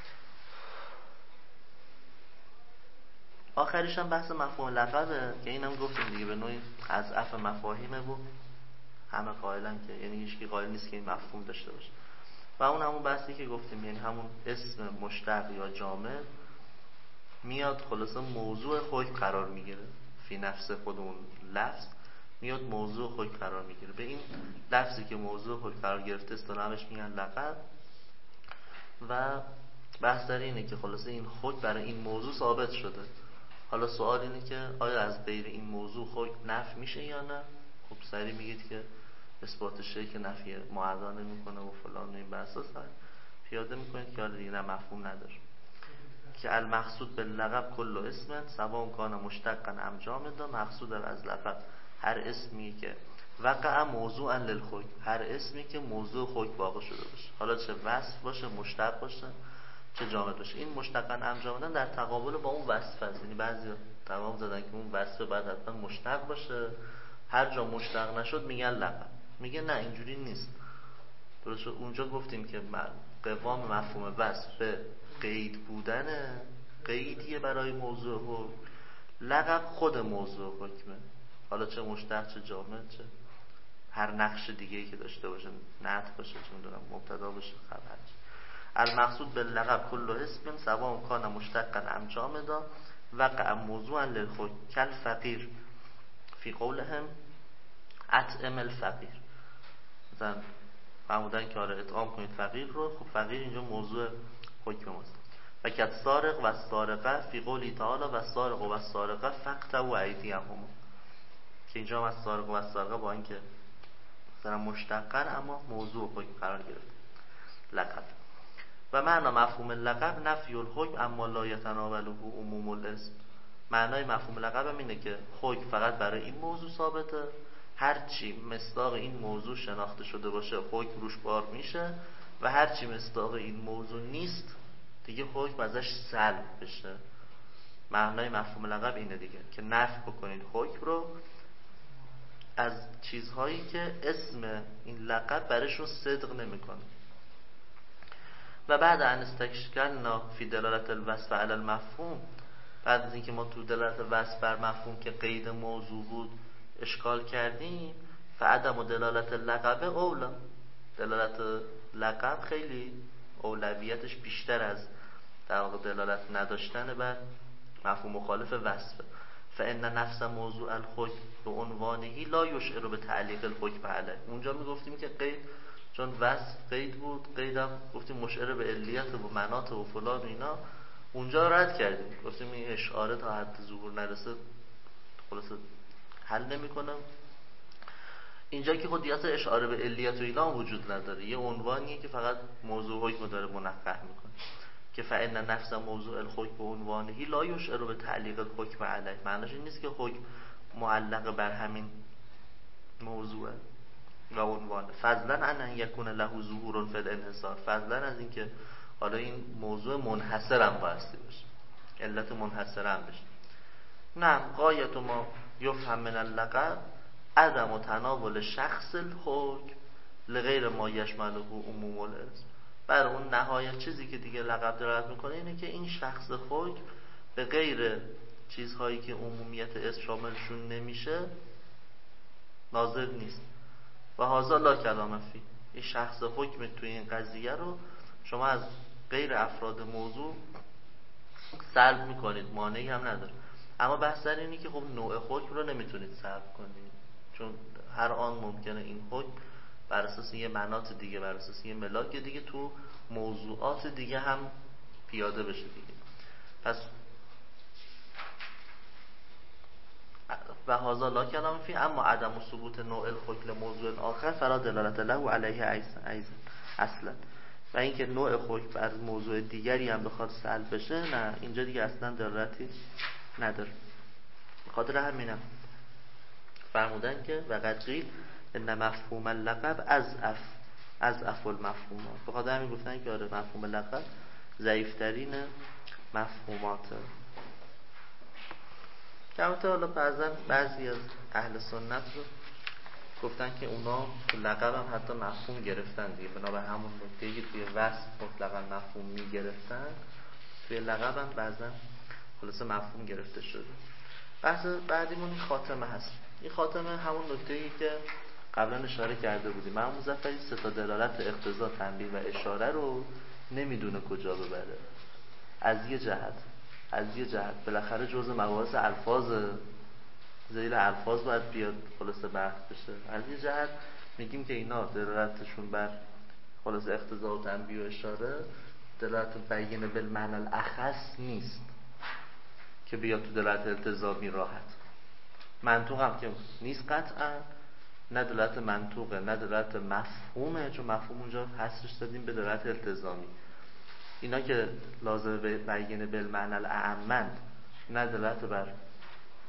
آخریش هم بحث مفهوم لقبه که اینم گفتیم دیگه به نوعی از اف مفاهیمه و همه قائلن که یعنی هیچ کی قائل نیست که این مفهوم داشته باشه، و اون همون بحثی که گفتیم، یعنی همون اسم مشتق یا جامع میاد خلاصه موضوع حکم قرار میگیره، فی نفس خود اون لفظ میاد موضوع حکم قرار میگیره. به این لفظی که موضوع حکم قرار گرفته اصطلاحش میگن لقب، و بحث در اینه که خلاصه این حکم برای این موضوع ثابت شده. حالا سوال اینه که آیا از غیر این موضوع حکم نفی میشه یا نه؟ خب سریع میگید که اثبات شی که نفی معدا نمیکنه و فلان، این بحثا سر پیاده میکنید که حالا دیگه نه مفهوم نداره، که المقصود باللقب کل اسم سواء کان مشتقا ام جامدا، مقصود از لقب هر اسمی که وقع موضوعا للحکم، هر اسمی که موضوع حکم واقع شده باشه، حالا چه وصف باشه، مشتق باشه، چه جامد باشه. این مشتقاً انجامدن در تقابل با اون وصف است. یعنی بعضی تمام زدن که اون وصف باید حتما مشتق باشه، هر جا مشتق نشد میگن لقب. میگه نه اینجوری نیست. درست اونجا گفتیم که قوام مفهوم وصف به قید بودنه، قیدیه برای موضوع حکم. لقب خود موضوع حکمه، حالا چه مشتق چه جامد چه هر نقش دیگه‌ای که داشته باشه، نعت باشه، چه می‌دونم مبتدا باشه، خبر باشه. المقصود باللقب کل اسم سواء کان مشتقا ام جامدا وقع موضوعا للحکم کالفقیر فی قولهم اطعم الفقیر. مثلا فرمودن که آره اطعام کنید فقیر رو. خب فقیر اینجا موضوع حکم ماست. و کت سارق و سارقه فی قولی تعالی و سارق و سارقه فقطعوا ایدیهما، که اینجا هم از سارق و سارقه با اینکه مثلا مشتقن اما موضوع حکم قرار گرفت لقب. و معنی مفهوم لقب نفی الحکم اما لا یتناوله عموم الاسم. معنای مفهوم لقب هم اینه که حکم فقط برای این موضوع ثابته، هرچی مصداق این موضوع شناخته شده باشه حکم روش بار میشه و هرچی مصداق این موضوع نیست دیگه حکم ازش سلب بشه. معنای مفهوم لقب اینه دیگه که نفی بکنید حکم رو از چیزهایی که اسم این لقب برشون صدق نمیکنه. و بعد ان استشکلنا فی دلالت الوصف علی المفهوم، بعد از اینکه ما تو دلالت وصف بر مفهوم که قید موضوع بود اشکال کردیم، فعدم و دلالت لقب اولا، دلالت لقب خیلی اولویتش بیشتر از در واقع دلالت نداشتن بر مفهوم مخالف وصفه. فان نفس موضوع الحکم به عنوانه لا یشعر به تعلیق الحکم علیه. اونجا میگفتیم که قید چون وصف قید بود، قیدم گفتیم مشعر به علیت و مناط و فلان و اینا، اونجا رد کردیم، گفتیم این اشعاره تا حد ظهور نرسه خلاصه حل نمی‌کنه. اینجا که خودیت اشعاره به علیت و اینا وجود نداره، یه عنوانیه که فقط موضوع حکم داره منقح میکنه که فإن نفس موضوع الحکم به عنوانه لا یشعر به تعلیق الحکم علیه. معنیش این نیست که حکم معلق بر همین موضوعه و عنوانه، فضلا عن ان یکون له ظهور فی الانحصار، فضلا از اینکه حالا این موضوع منحصر هم بایستی باشه، علت منحصر هم بشه. نه، غایت ما یفهم من اللقب عدم و تناول شخص الحکم لغیر ما یشمله عموم الاسم. بر اون نهایت چیزی که دیگه لقب دلالت میکنه اینه که این شخص حکم به غیر چیزهایی که عمومیت اسم شاملشون نمیشه ناظر نیست. و هذا لا کلام فی، این شخص حکم توی این قضیه رو شما از غیر افراد موضوع سلب میکنید، مانعی هم نداره. اما بحث در اینه که خب نوع حکم رو نمیتونید سلب کنید، چون هر آن ممکنه این حکم بر اساس یه مناط دیگه، بر اساس یه ملاک دیگه تو موضوعات دیگه هم پیاده بشه دیگه. پس و هذا لا کلام فی اما عدم ثبوت نوع الحکم موضوع آخر فلا دلالت له علیه ایضا اصلا. و اینکه نوع حکم بر موضوع دیگری هم بخواد سلب بشه، نه، اینجا دیگه اصلا دلالتی نداره. بخاطر همینم فرمودن که وقد قیل ان مفهوم اللقب از اف از اف المفهومات. بخاطر همین گفتن که آره مفهوم لقب ضعیفترین مفهوماته. که البته حالا بعضا بعضی از اهل سنت رو گفتن که اونا تو لقب هم حتی مفهوم گرفتن دیگه، بنابر همون نکته‌ای که توی وصف مطلقاً مفهوم میگرفتن توی لقب هم بعضا خلاصه مفهوم گرفته شده. بحث بعدیمون این خاتمه هست. این خاتمه همون نکته‌ای که قبلا اشاره کرده بودیم. مرحوم مظفری سه تا دلالت اقتضا، تنبیه و اشاره رو نمیدونه کجا ببره. از یه جهت از یه جهت بالاخره جزء مباحث الفاظ، ذیل الفاظ باید بیاد خلاصه بحث بشه. از یه جهت میگیم که اینا دلالتشون بر خلاصه اقتضا و تنبیه و اشاره دلالت بیان بالمعنی الاخص نیست که بیاد تو دلالت التزامی راحت. منطوق هم که نیست قطعا، نه دلالت منطوقه نه دلالت مفهومه، چون مفهوم اونجا حصرش دادیم به دلالت التزامی. اینا که لازم بیان بالمعنی الاعمند، نه دلالت بر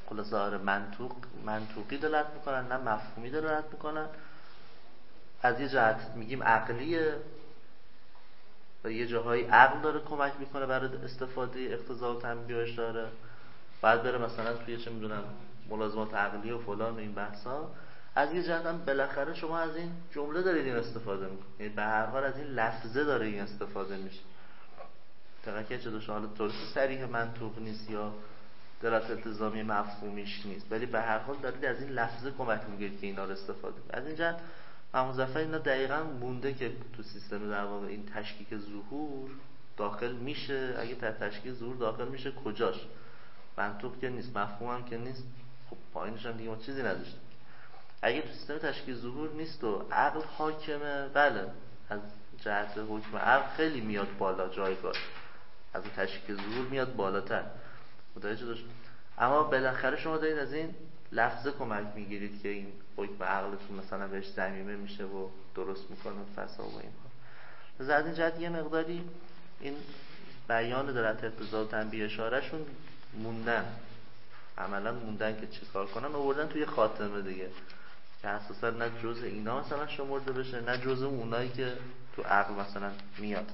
خلاصه آره منطوق منطوقی دلالت میکنن نه مفهومی دلالت میکنن. از یه جهت میگیم عقلیه و یه جاهای عقل داره کمک میکنه برای استفاده اقتضا و تنبیه و اشاره، بعد بره مثلا توی چه میدونم ملازمات عقلیه و فلان و این بحثا. از یه جهت هم بالاخره شما از این جمله دارید این استفاده میکنید، یعنی به هر حال از این لفظه داره این استفاده میشه. دقیقاً چه دوش حالا درست صریح منطوق نیست یا دلالت التزامی مفهومیش نیست، ولی به هر حال دارید از این لفظه کمک میگیرید که اینا رو استفاده کنید. از این جهت امام ظفر اینا دقیقاً مونده که تو سیستم در واقع این تشکیک ظهور داخل میشه. اگه در تشکیک ظهور داخل میشه کجاش؟ منطوق که نیست، مفهوم هم که نیست، خب پایینش هم دیگه ما چیزی نداشتیم. اگه تو سیستم تشکیک ظهور نیست و عقل حاکمه، بله از جهت حکم عقل خیلی میاد بالا، جایگاه از تشکیک ظهور میاد بالاتر، متوجه داشت. اما بالاخره شما دارید از این لفظه کمک میگیرید که این حکم عقلتون مثلا بهش ضمیمه میشه و درست میکنه فساد و اینها. از این جهت یه مقداری این بیان دلالت اقتضا و تنبیه اشاره شون موندن، عملا موندن که چی کار کنن، آوردن توی خاتمه دیگه که اساسا نه جزء اینا مثلا شمرده بشه نه جزء اونایی که تو عقل مثلا میاد.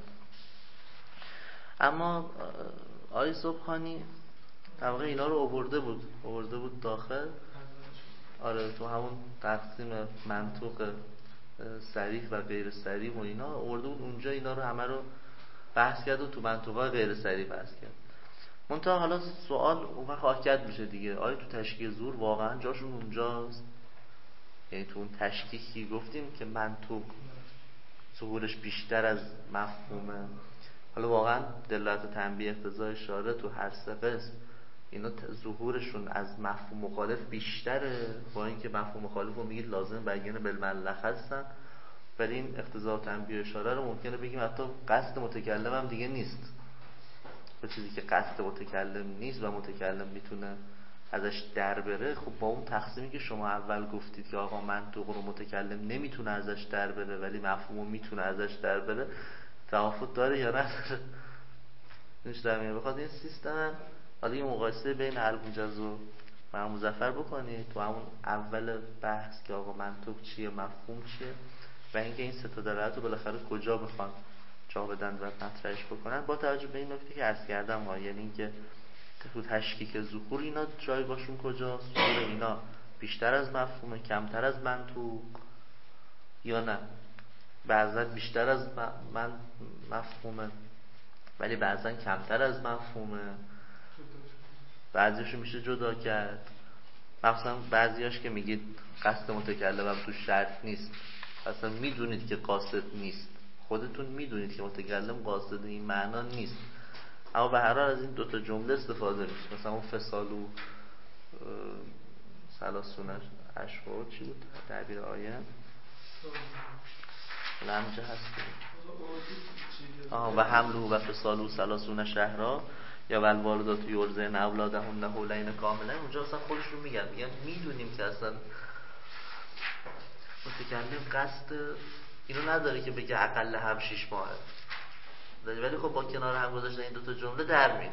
اما آقای صبحانی در واقع اینا رو آورده بود آورده بود داخل، آره تو همون تقسیم منطوق صریح و غیر صریح و اینا آورده بود اونجا، اینا رو همه رو بحث کرد و تو منطوقای غیر صریح بحث کرد. منتها حالا سوال اون وقت حاکت میشه دیگه، آیا تو تشکیک ظهور واقعا جاشون اونجاست؟ یعنی تو اون تشکیکی گفتیم که منطوق ظهورش بیشتر از مفهومه، حالا واقعا دلالت و تنبیه اقتضا اشاره تو هر سه قسم اینا ظهورشون از مفهوم مخالف بیشتره، با اینکه مفهوم مخالف رو میگید لازم بیان بالملخ هستن، ولی این اقتضا و تنبیه اشاره رو ممکنه بگیم حتی قصد متکلم هم دیگه نیست، به چیزی که قصد متکلم نیست و متکلم میتونه ازش در بره. خب با اون تقسیمی که شما اول گفتید که آقا منطق رو متکلم نمیتونه ازش در بره ولی مفهوم میتونه ازش در بره، توافق داره یا نداره؟ نمیشه در میاد. بخواد این سیستم حالا یه مقایسه بین الموجز و امام ظفر بکنید تو همون اول بحث که آقا منطق چیه مفهوم چیه و اینکه این سه تا دلالت رو بالاخره کجا میخوان جا بدن و مطرحش بکنن، با توجه به این نکته که عرض کردم ها، یعنی اینکه تو تشکیک ظهور اینا جایگاهشون کجاست؟ ظهور اینا بیشتر از مفهومه، کمتر از منطوق یا نه بعضا بیشتر از من مفهومه ولی بعضا کمتر از مفهومه، بعضیشو میشه جدا کرد. مثلا بعضیاش که میگید قصد متکلمم تو شرط نیست، اصلا میدونید که قاصد نیست، خودتون میدونید که متکلم قاصد این معنا نیست، اما به هر حال از این دوتا جمله استفاده میشه. مثلا اون فصال و سلاسونش اشهر چی بود تعبیر آیه لمجه هست آه و حمله و فصال و سلاسون شهرها یا والوالدات یرضعن اولادهن حولین کاملین، اونجا اصلا خودشون میگن میگن میدونیم که اصلا متکلم قصد اینو نداره که بگه اقل هم شیش ماهه، ولی خب با کنار هم گذاشتن این دوتا جمله در میاد.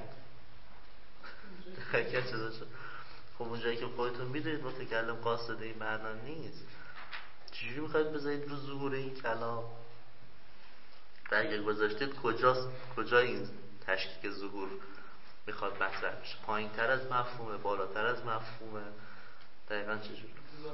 خب اونجایی که خودتون میدونید متکلم قاصد این معنا نیست، چجوری میخواید بذارید رو ظهور این کلام؟ اگر گذاشتید کجاست کجا این تشکیک ظهور میخواد مطرح بشه؟ پایین تر از مفهومه، بالاتر از مفهومه، دقیقا چجوری؟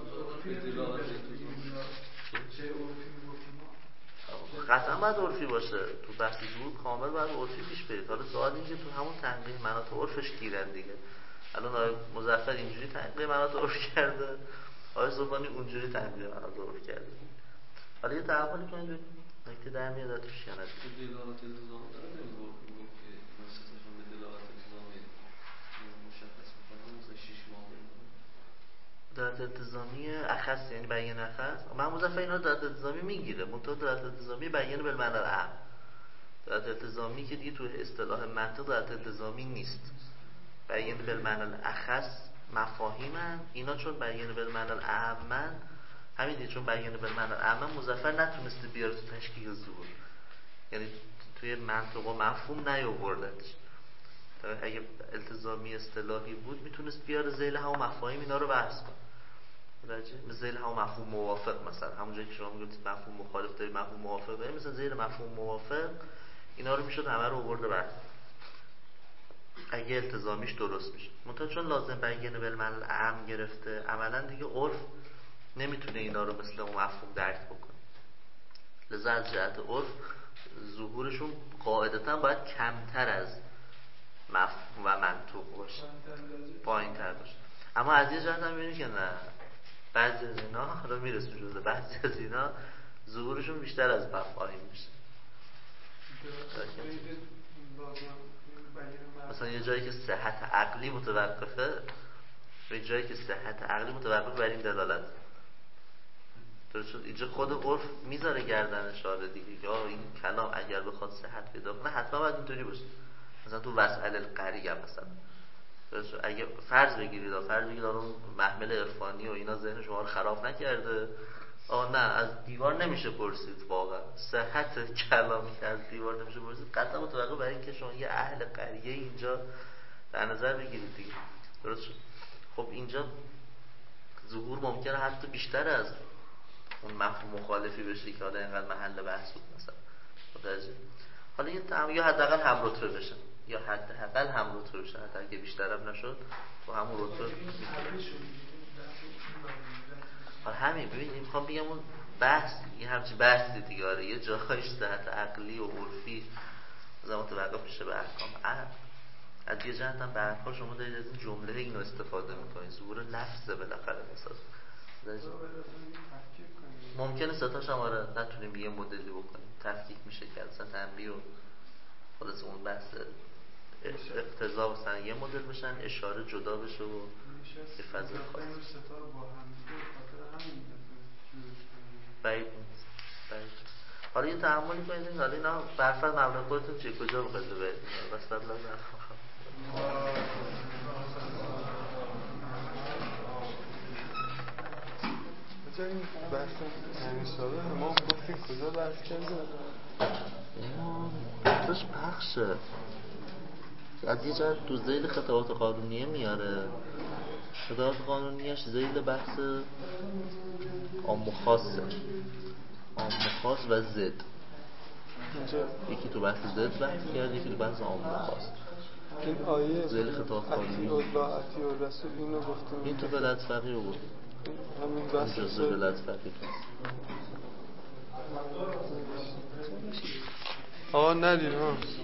قطعا باید عرفی باشه، تو بحث ظهور کامل باید عرفی پیش برید. حالا سوال این که تو همون تنقیح مناط عرفش گیرن دیگه. الان آقای مظفر اینجوری تنقیح مناط عرف کرده، آقای صبحانی اونجوری تنقیح مناط عرف کرده. حالا یه تعاملی کنید نکته در میاد توش یا نه؟ دلالت التزام داره نمیگه که مستشفیان به دلالت التزامی مشخص میکنه مثلا شش ماه دلالت التزامی اخص یعنی بیان اخص. من مظفر اینا دلالت التزامی میگیره، منتها دلالت التزامی بیان بالمعنی العام. دلالت التزامی که دیگه تو اصطلاح منطق دلالت التزامی نیست، بیان بالمعنی الاخص مفاهیمن اینا، چون بیان بالمعنی الاعم همین دیگه، چون بیان بالمعنی الاعم مظفر نتونسته بیاره تو تشکیک ظهور، یعنی توی منطق و مفهوم نیاوردنش. اگه التزامی اصطلاحی بود میتونست بیاره ذیل همون مفاهیم اینا رو بحث کنه. راجع به ذیل همون مفهوم موافق، مثلا همونجایی که شما میگفتید مفهوم مخالف دارید مفهوم موافق دارید، مثلا ذیل مفهوم موافق اینا رو میشد همه رو آورده بحث اگه التزامیش درست میشه. منتها چون لازم بینه بالمعنی اعم گرفته، عملا دیگه عرف نمیتونه اینا رو مثل اون مفهوم درک بکنه. لذا از جهت عرف ظهورشون قاعدتا باید کمتر از مفهوم و منطوق باشه، پایین تر باشه. اما از یه جهت هم میبینی که نه، بعضی از اینا رو میرسون جزده، بعضی از اینا ظهورشون بیشتر از مفاهیم میشه. مثلا یه جایی که صحت عقلی متوقفه و یه جایی که صحت عقلی متوقف بر این دلالت درست شد. اینجا خود عرف میذاره گردن اشاره دیگه که این کلام اگر بخواد صحت پیدا کنه حتما باید اینطوری باشه. مثلا تو وسائل القریه مثلا درست شد. اگه فرض بگیرید فرض بگیرید اون محمل عرفانی و اینا ذهن شما رو خراب نکرده، آه نه از دیوار نمیشه پرسید، واقعا صحت کلامی که از دیوار نمیشه پرسید قطعا متوقع برای اینکه شما یه اهل قریه اینجا در نظر بگیرید دیگه درست شد. خب اینجا ظهور ممکنه حتی بیشتر از اون مفهوم مخالفی بشه که حالا اینقدر محل بحث بود مثلا متوجه. حالا یه تم... یا حداقل هم رتبه بشن یا حداقل هم رتبه بشن، حتی اگه بیشترم نشد تو همون رتبه آره همین. ببین میخوام بگم اون بحث یه همچین بحثی دیگه، آره یه جاهایش صحت عقلی و عرفی مثلا متوقف میشه به احکام عقل. از یه جهت هم به هر حال شما دارید از این جمله اینو استفاده میکنید، ظهور لفظ بالاخره مثلا ممکنه ستاش هم آره نتونیم یه مدلی بکنیم، تفکیک میشه که اصلا تنبیه و خلاص اون بحث اقتضا مثلا یه مدل بشن، اشاره جدا بشه و یه فضل خاص باید باید حالا یه تحملی کنید. حالا اینا برفت مبنی خودتون چیه کجا بخواید ببرید بس لازم بچه این بحث همیشابه ما گفتیم کجا بحث کردیم بحثش پخشه از یه جهت تو ذیل خطابات قانونیه میاره، خطابات قانونیش ذیل بحث عام و خاصه، عام و خاص و ضد. یکی تو بحث ضد بحث کرد، یکی تو بحث عام و خاص. این آیه ذیل خطابات قانونی الله اطیع الرسول اینو گفتیم، این تو ولایت فقیه بود، همین بحث جزء ولایت فقیه آقا ندید ها